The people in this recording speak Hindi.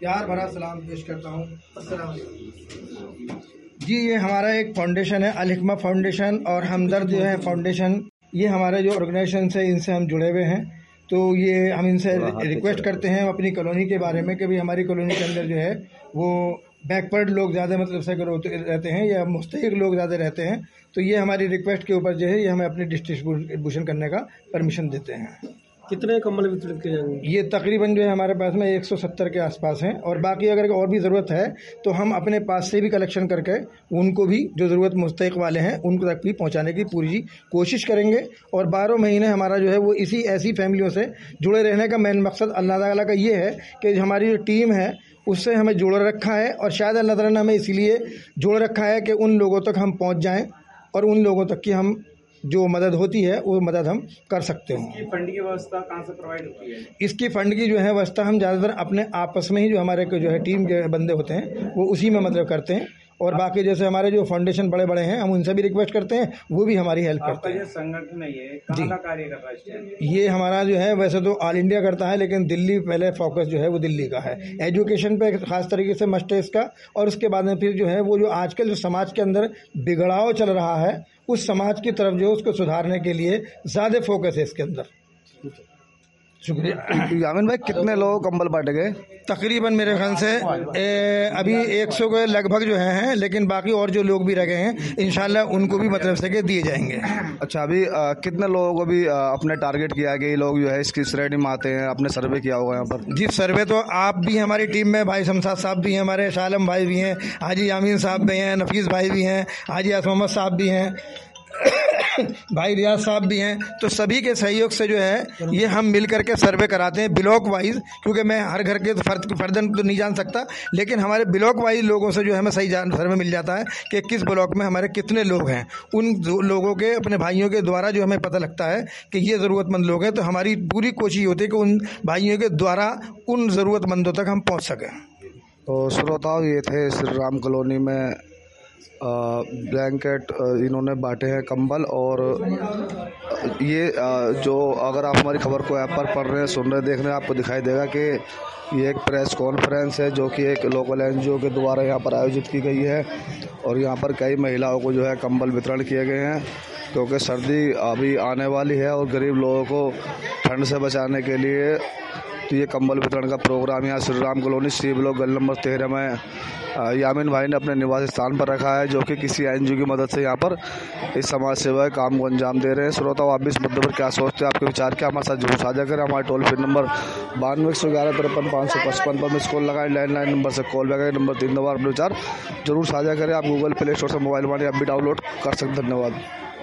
प्यार भरा सलाम पेश करता हूँ। अस्सलाम वालेकुम। जी, ये हमारा एक फाउंडेशन है, अल हिकमा फाउंडेशन और हमदर्द जो है फाउंडेशन, ये हमारे जो ऑर्गेनाइजेशन है इनसे हम जुड़े हुए हैं। तो ये हम इनसे रिक्वेस्ट करते हैं अपनी कॉलोनी के बारे में कि भाई हमारी कॉलोनी के अंदर जो है वो बैकवर्ड लोग ज़्यादा मतलब से रहते हैं या मुस्तहिक लोग ज़्यादा रहते हैं। तो ये हमारी रिक्वेस्ट के ऊपर जो है ये हमें अपनी डिस्ट्रीब्यूशन करने का परमिशन देते हैं। कितने कंबल वितरित किए जाएंगे? ये तकरीबन जो है हमारे पास में 170 के आसपास हैं और बाकी अगर और भी ज़रूरत है तो हम अपने पास से भी कलेक्शन करके उनको भी जो ज़रूरत मुस्तहिक वाले हैं उनको तक भी पहुंचाने की पूरी कोशिश करेंगे। और 12 महीने हमारा जो है वो इसी ऐसी फैमिलियों से जुड़े रहने का मेन मकसद अल्लाह ताला का ये है कि हमारी जो टीम है उससे हमें जोड़ रखा है और शायद अल्लाह ताला ने हमें इसीलिए जोड़ रखा है कि उन लोगों तक हम पहुँच जाएँ और उन लोगों तक की हम जो मदद होती है वो मदद हम कर सकते हो। इसकी फंड की व्यवस्था कहाँ से प्रोवाइड होती है? इसकी फ़ंड की जो है व्यवस्था हम ज़्यादातर अपने आपस में ही जो हमारे जो है टीम के बंदे होते हैं वो उसी में मतलब करते हैं। और बाकी जैसे हमारे जो फाउंडेशन बड़े बड़े हैं हम उनसे भी रिक्वेस्ट करते हैं, वो भी हमारी हेल्प करते हैं। आपका जो संगठन है ये कहाँ का कार्य कर रहा है? ये हमारा जो है वैसे तो ऑल इंडिया करता है लेकिन दिल्ली पहले फोकस जो है वो दिल्ली का है। एजुकेशन पे खास तरीके से मस्ट है इसका। और उसके बाद में फिर जो है वो जो आजकल जो समाज के अंदर बिगड़ाव चल रहा है उस समाज की तरफ जो उसको सुधारने के लिए ज़्यादा फोकस है इसके अंदर। शुक्रिया। यामिन भाई, कितने लोग कंबल बांटे गए? तकरीबन मेरे ख्याल से अभी 100 के लगभग जो हैं, लेकिन बाकी और जो लोग भी रह गए हैं इंशाल्लाह उनको भी मतलब से के दिए जाएंगे। अच्छा, अभी कितने लोगों को भी अपने टारगेट किया गया? लोग जो है इसकी श्रेणी में आते हैं, आपने सर्वे किया होगा यहाँ पर? जी, सर्वे तो आप भी हमारी टीम में, भाई शमशाद साहब भी हैं, हमारे शालम भाई भी हैं, हाजी यामीन साहब भी हैं, नफीस भाई भी हैं, हाजी मोहम्मद साहब भी हैं, भाई रियाज साहब भी हैं। तो सभी के सहयोग से जो है ये हम मिल करके सर्वे कराते हैं ब्लॉक वाइज, क्योंकि मैं हर घर के फर्दन तो नहीं जान सकता, लेकिन हमारे ब्लॉक वाइज लोगों से जो है हमें सही सर्वे मिल जाता है कि किस ब्लॉक में हमारे कितने लोग हैं। उन लोगों के अपने भाइयों के द्वारा जो हमें पता लगता है कि ये ज़रूरतमंद लोग हैं, तो हमारी पूरी कोशिश होती है कि उन भाइयों के द्वारा उन ज़रूरतमंदों तक हम पहुँच सकें। तो श्रोताओं, ये थे श्री राम कॉलोनी में ब्लैंकेट इन्होंने बांटे हैं, कंबल। और ये जो अगर आप हमारी खबर को ऐप पर पढ़ रहे हैं, सुन रहे हैं, देख रहे हैं, आपको दिखाई देगा कि ये एक प्रेस कॉन्फ्रेंस है जो कि एक लोकल एनजीओ के द्वारा यहाँ पर आयोजित की गई है। और यहाँ पर कई महिलाओं को जो है कंबल वितरण किए गए हैं, क्योंकि सर्दी अभी आने वाली है और गरीब लोगों को ठंड से बचाने के लिए तो ये कंबल वितरण का प्रोग्राम यहाँ Shri Ram colony C block गली नंबर 13 में यामिन भाई ने अपने निवास स्थान पर रखा है, जो कि किसी एनजीओ की मदद से यहाँ पर इस समाज सेवा के काम को अंजाम दे रहे हैं। श्रोताओ, आप भी इस मुद्दे पर क्या सोचते हैं, आपके विचार क्या, हमारे साथ जरूर साझा करें। हमारे टोल फ्री नंबर 9211535555 पर मिस कॉल लगाएं। लैंडलाइन नंबर से कॉल लगाएं, नंबर 3 दबाकर अपने विचार जरूर साझा करें। आप गूगल प्ले स्टोर से मोबाइल वाले ऐप भी डाउनलोड कर सकते हैं। धन्यवाद।